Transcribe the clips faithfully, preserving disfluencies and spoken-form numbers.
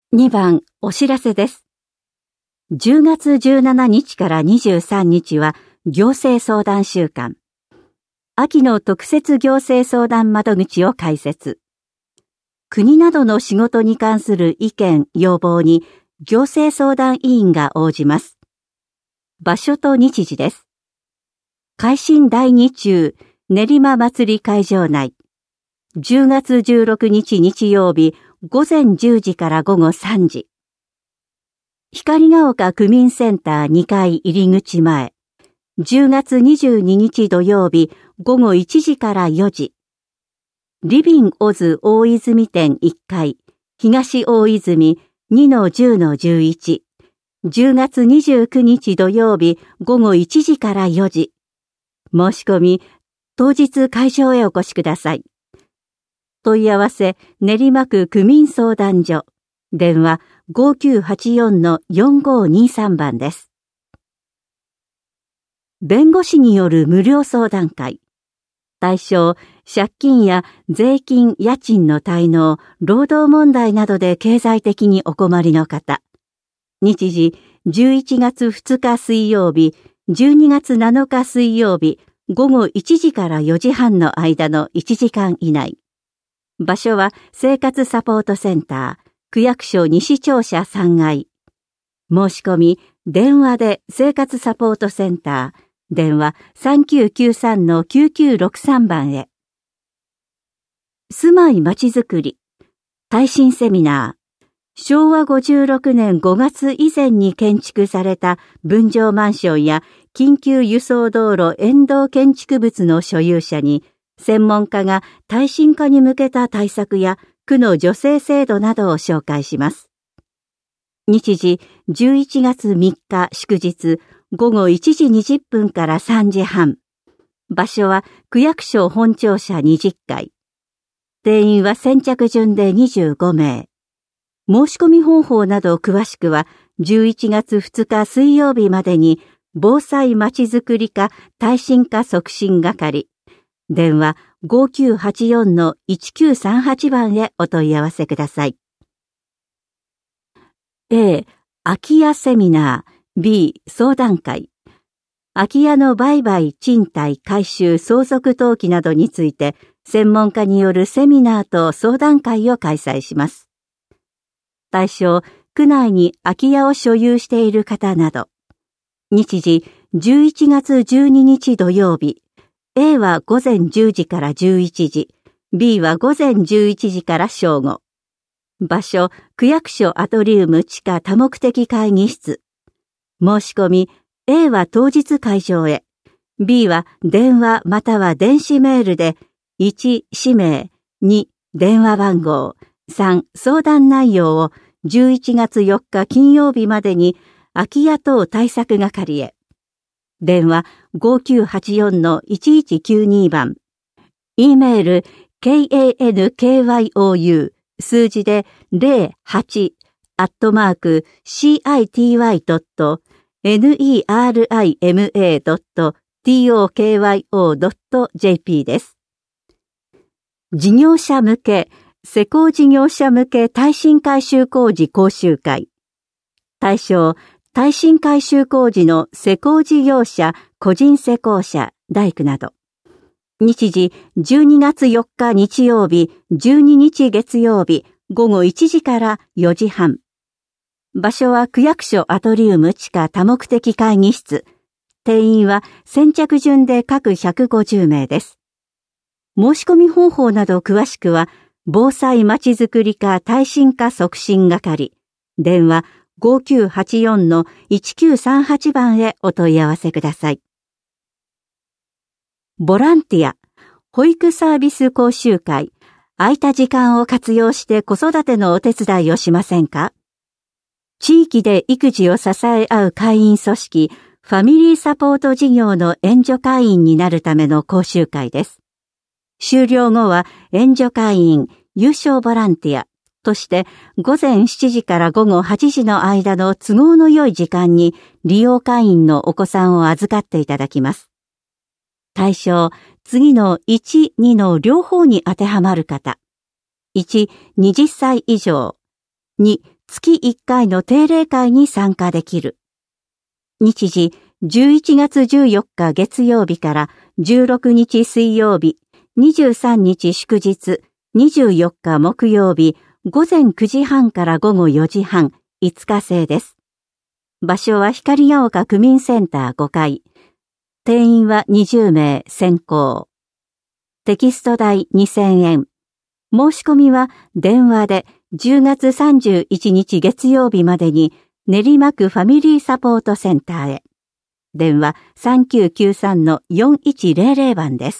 にばんお知らせです。じゅうがつじゅうしちにちからにじゅうさんにちは行政相談週間。秋の特設行政相談窓口を開設。国などの仕事に関する意見・要望に行政相談委員が応じます。場所と日時です。海進だいに中練馬祭り会場内。じゅうがつじゅうろくにち日曜日ごぜんじゅうじからごごさんじ。光が丘区民センターにかい入り口前。じゅうがつにじゅうににち土曜日ごごいちじからよじ。リビンオズ大泉店いっかい、東大泉 にのじゅうのじゅういち。じゅうがつにじゅうくにち土曜日ごごいちじからよじ。申し込み、当日会場へお越しください。問い合わせ、練馬区区民相談所。電話 ごきゅうはちよんのよんごにさん 番です。弁護士による無料相談会。対象、借金や税金、家賃の滞納、労働問題などで経済的にお困りの方。日時、じゅういちがつふつか水曜日、じゅうにがつなのか水曜日、ごごいちじからよじはんの間のいちじかん以内。場所は生活サポートセンター、区役所西庁舎さんがい。申し込み、電話で生活サポートセンター、電話 さんきゅうきゅうさんのきゅうきゅうろくさん 番へ。住まいまちづくり、耐震セミナー。しょうわごじゅうろくねんごがつ以前に建築された分譲マンションや緊急輸送道路沿道建築物の所有者に、専門家が耐震化に向けた対策や区の助成制度などを紹介します。日時じゅういちがつみっか祝日ごごいちじにじゅっぷんからさんじはん。場所は区役所本庁舎にじゅっかい。定員は先着順でにじゅうごめい。申し込み方法など詳しくはじゅういちがつふつか水曜日までに防災まちづくり課耐震化促進係。電話 ごきゅうはちよんのいちきゅうさんはち 番へお問い合わせください。A、空き家セミナー。B、相談会。空き家の売買、賃貸、改修、相続登記などについて、専門家によるセミナーと相談会を開催します。対象、区内に空き家を所有している方など。日時、じゅういちがつじゅうににち土曜日。A はごぜんじゅうじからじゅういちじ、B はごぜんじゅういちじから正午。場所、区役所アトリウム地下多目的会議室。申し込み、A は当日会場へ、B は電話または電子メールで、いち、氏名、に、電話番号、さん、相談内容をじゅういちがつよっか金曜日までに空き家等対策係へ。電話 ごきゅうはちよんのいちいちきゅうに 番。E メール ケーエーエヌケーワイオーユー 数字でゼロはちアットマーク シーアイティーワイドットネリマドットトクヨドットジェーピー です。事業者向け、施工事業者向け耐震改修工事講習会。対象、耐震改修工事の施工事業者、個人施工者、大工など。日時、じゅうにがつよっか日曜日、じゅうににち月曜日、ごごいちじからよじはん。場所は区役所アトリウム地下多目的会議室。定員は先着順で各ひゃくごじゅうめいです。申し込み方法など詳しくは、防災まちづくり課耐震化促進係。電話ごきゅうはちよんのいちきゅうさんはち 番へお問い合わせください。ボランティア、保育サービス講習会、空いた時間を活用して子育てのお手伝いをしませんか？地域で育児を支え合う会員組織、ファミリーサポート事業の援助会員になるための講習会です。終了後は援助会員、優勝ボランティア、としてごぜんしちじからごごはちじの間の都合の良い時間に利用会員のお子さんを預かっていただきます。対象、次のいち、にの両方に当てはまる方。いち、はたち以上。に、 月いっかいの定例会に参加できる。日時、じゅういちがつじゅうよっか月曜日からじゅうろくにち水曜日、にじゅうさんにち祝日、にじゅうよっか木曜日、午前くじはんから午後よじはん、いつか制です。場所は光が丘区民センターごかい。定員はにじゅうめい先行。テキスト代にせんえん。申し込みは電話でじゅうがつさんじゅういちにち月曜日までに練馬区ファミリーサポートセンターへ。電話 さんきゅうきゅうさんのよんいちゼロゼロ 番です。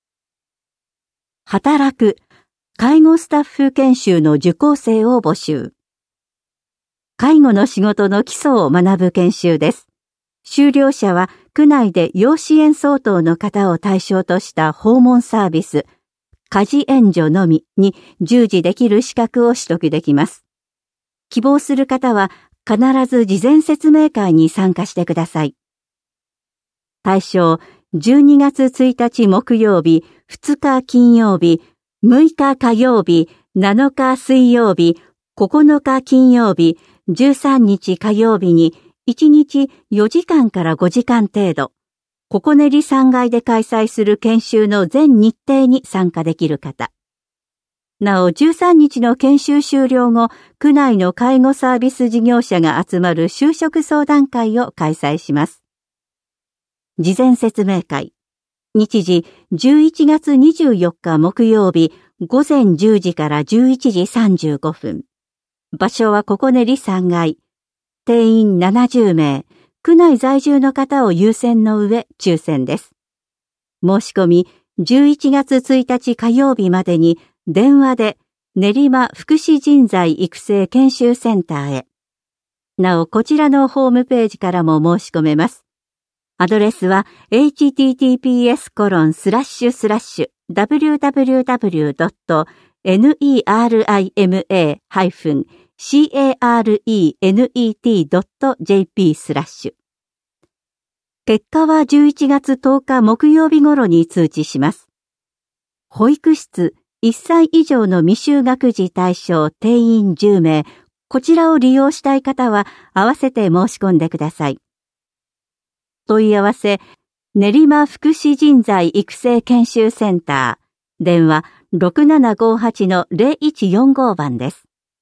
働く介護スタッフ研修の受講生を募集。介護の仕事の基礎を学ぶ研修です。修了者は区内で要支援相当の方を対象とした訪問サービス、家事援助のみに従事できる資格を取得できます。希望する方は必ず事前説明会に参加してください。対象、じゅうにがつついたち木曜日、ふつか金曜日、むいか火曜日、なのか水曜日、ここのか金曜日、じゅうさんにち火曜日にいちにちよじかんからごじかん程度、ここねりさんがいで開催する研修の全日程に参加できる方。なお、じゅうさんにちの研修終了後、区内の介護サービス事業者が集まる就職相談会を開催します。事前説明会。日時、じゅういちがつにじゅうよっか木曜日、午前じゅうじからじゅういちじさんじゅうごふん。場所はここねりさんがい。定員ななじゅうめい。区内在住の方を優先の上、抽選です。申し込み、じゅういちがつついたち火曜日までに、電話で、練馬福祉人材育成研修センターへ。なお、こちらのホームページからも申し込めます。アドレスは、エイチティーティーピーエスコロンスラッシュスラッシュダブリューダブリューダブリュードットネルマハイフンカレネドットジェーピー スラッシュ。結果はじゅういちがつとおか木曜日頃に通知します。保育室いっさい以上の未就学児対象定員じゅうめい、こちらを利用したい方は合わせて申し込んでください。問い合わせ、練馬福祉人材育成研修センター、電話 ろくななごはちのゼロいちよんご 番です。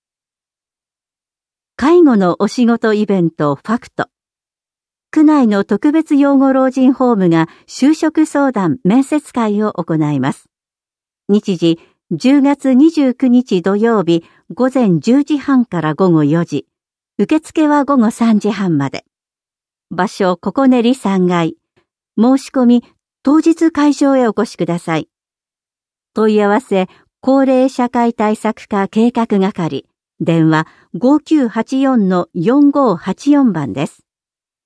介護のお仕事イベントファクト。区内の特別養護老人ホームが就職相談面接会を行います。日時、じゅうがつにじゅうくにち土曜日午前じゅうじはんから午後よじ。受付は午後さんじはんまで。場所、ここねりさんがい。申し込み、当日会場へお越しください。問い合わせ、高齢社会対策課計画係。電話 ごきゅうはちよんのよんごはちよん 番です。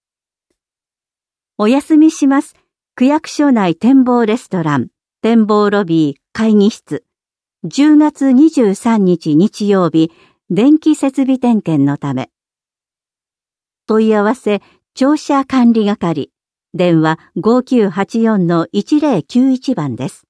お休みします。区役所内展望レストラン、展望ロビー、会議室。じゅうがつにじゅうさんにち日曜日、電気設備点検のため。問い合わせ、庁舎管理係。電話 ごきゅうはちよんのいちゼロきゅういち 番です。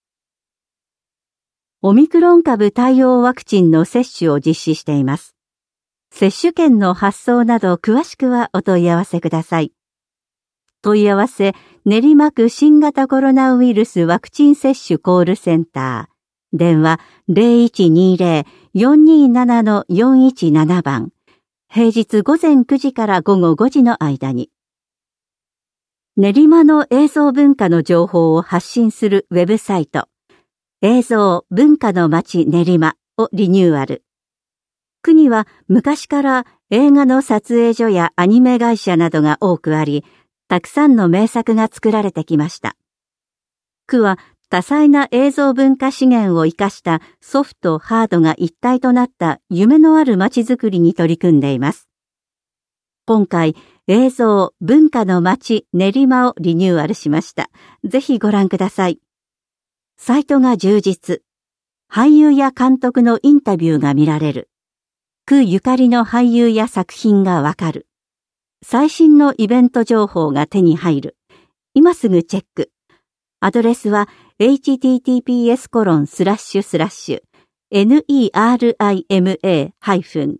オミクロン株対応ワクチンの接種を実施しています。接種券の発送など詳しくはお問い合わせください。問い合わせ、練馬区新型コロナウイルスワクチン接種コールセンター。電話 ゼロいちにゼロ よんにななのよんいちなな 番。平日午前くじから午後ごじの間に。練馬の映像文化の情報を発信するウェブサイト。映像文化の街練馬をリニューアル。区には昔から映画の撮影所やアニメ会社などが多くあり、たくさんの名作が作られてきました。区は多彩な映像文化資源を生かしたソフト・ハードが一体となった夢のある街づくりに取り組んでいます。今回、映像文化の街練馬をリニューアルしました。ぜひご覧ください。サイトが充実。俳優や監督のインタビューが見られる。区ゆかりの俳優や作品がわかる。最新のイベント情報が手に入る。今すぐチェック。アドレスは エイチティーティーピーエスコロンスラッシュスラッシュネルマハイフン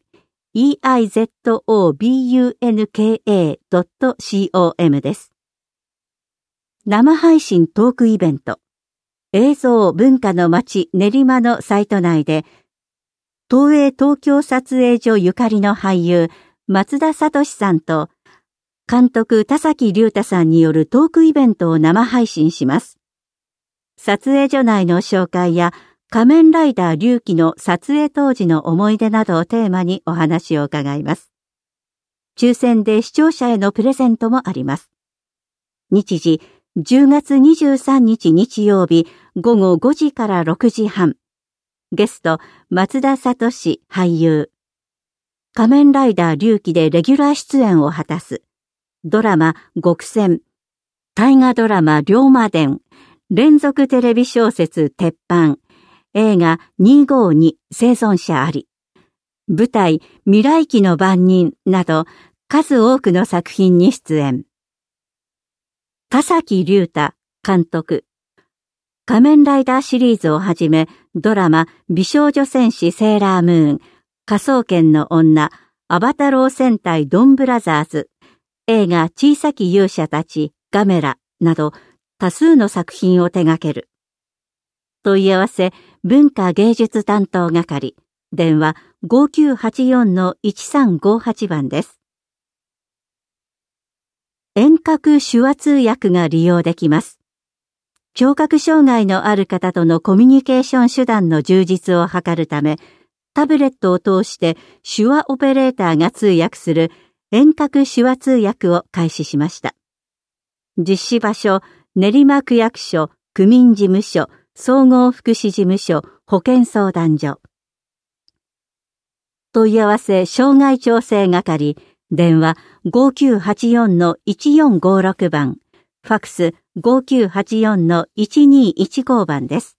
イーアイゼットオービーユーエヌケーエードットコム です。生配信トークイベント。映像文化の街練馬のサイト内で、東映東京撮影所ゆかりの俳優、松田聡さんと、監督田崎隆太さんによるトークイベントを生配信します。撮影所内の紹介や、仮面ライダー龍騎の撮影当時の思い出などをテーマにお話を伺います。抽選で視聴者へのプレゼントもあります。日時、じゅうがつにじゅうさんにち日曜日ごごごじからろくじはん。ゲスト、松田聡俳優。仮面ライダー龍騎でレギュラー出演を果たす。ドラマ、極戦。大河ドラマ、龍馬伝。連続テレビ小説、鉄板。映画にひゃくごじゅうに生存者あり。舞台未来期の番人など数多くの作品に出演。田崎隆太監督。仮面ライダーシリーズをはじめドラマ美少女戦士セーラームーン、科捜研の女、アバタロー戦隊ドンブラザーズ、映画小さき勇者たち、ガメラなど多数の作品を手掛ける。問い合わせ文化芸術担当係、電話 ごきゅうはちよんのいちさんごはち 番です。遠隔手話通訳が利用できます。聴覚障害のある方とのコミュニケーション手段の充実を図るため、タブレットを通して手話オペレーターが通訳する遠隔手話通訳を開始しました。実施場所、練馬区役所、区民事務所、総合福祉事務所、保健相談所。問い合わせ障害調整係、電話 ごきゅうはちよんのいちよんごろく 番、ファクス ごきゅうはちよんのいちにいちご 番です。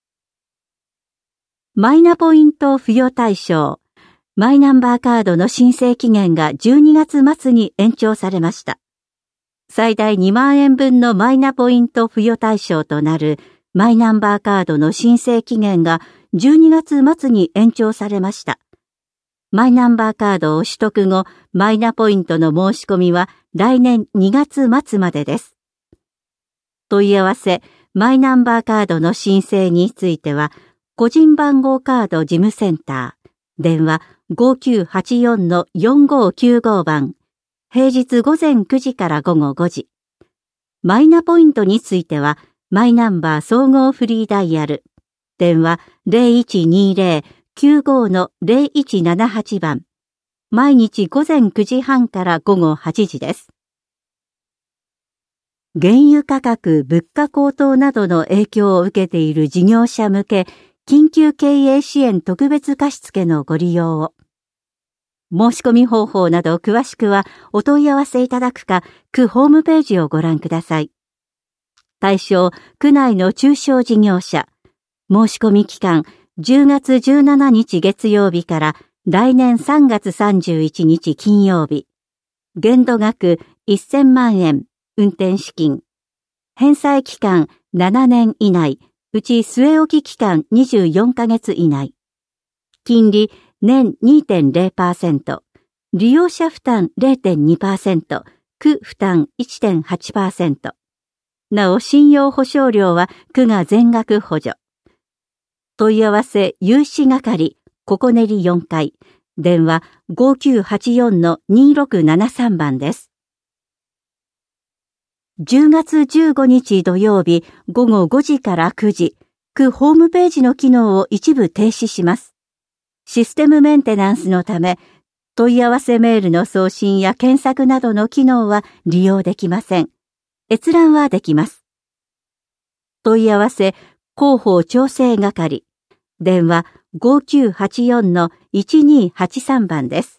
マイナポイント付与対象、マイナンバーカードの申請期限がじゅうにがつ末に延長されました。最大にまんえん分のマイナポイント付与対象となるマイナンバーカードの申請期限がじゅうにがつ末に延長されました。マイナンバーカードを取得後、マイナポイントの申し込みは来年にがつ末までです。問い合わせ、マイナンバーカードの申請については、個人番号カード事務センター、電話 ごきゅうはちよんのよんごきゅうご 番、平日ごぜんくじからごごごじ。マイナポイントについては、マイナンバー総合フリーダイヤル。電話 ゼロいちにゼロきゅうごのゼロいちななはち 番。毎日ごぜんくじはんからごごはちじです。原油価格、物価高騰などの影響を受けている事業者向け緊急経営支援特別貸付のご利用を。申し込み方法など詳しくはお問い合わせいただくか、区ホームページをご覧ください。対象、区内の中小事業者。申し込み期間、じゅうがつじゅうしちにち月曜日から来年さんがつさんじゅういちにち金曜日。限度額せんまんえん、運転資金。返済期間ななねん以内、うち据え置き期間にじゅうよんかげつ以内。金利年 にてんゼロパーセント。利用者負担 ゼロてんにパーセント。区負担 いってんはちパーセント。なお、信用保証料は区が全額補助。問い合わせ融資係、ここねりよんかい、電話 ごきゅうはちよんのにろくななさん 番です。じゅうがつじゅうごにち土曜日ごごごじからくじ、区ホームページの機能を一部停止します。システムメンテナンスのため、問い合わせメールの送信や検索などの機能は利用できません。閲覧はできます。問い合わせ広報調整係、電話 ごきゅうはちよんのいちにはちさん 番です。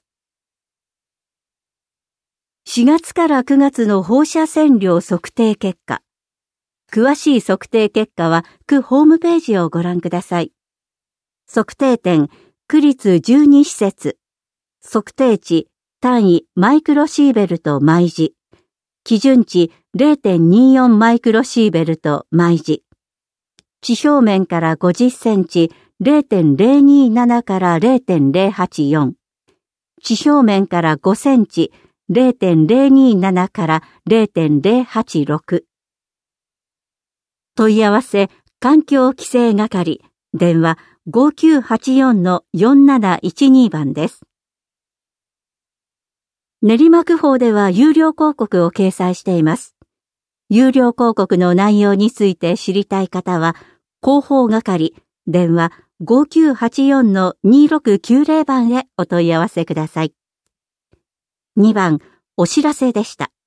しがつからくがつの放射線量測定結果。詳しい測定結果は区ホームページをご覧ください。測定点、区立じゅうにしせつ。測定値、単位マイクロシーベルト毎時。基準値 ゼロてんによん マイクロシーベルト毎時。地表面からごじゅっセンチ ゼロてんゼロになな から ゼロてんゼロはちよん。 地表面からごセンチ、ゼロてんゼロにーなな から ゼロてんゼロはちろく。問い合わせ、環境規制係、電話 ごきゅうはちよんのよんなないちに 番です。練馬区法では有料広告を掲載しています。有料広告の内容について知りたい方は、広報係、電話 ごきゅうはちよんのにろくきゅうゼロ 番へお問い合わせください。にばん、お知らせでした。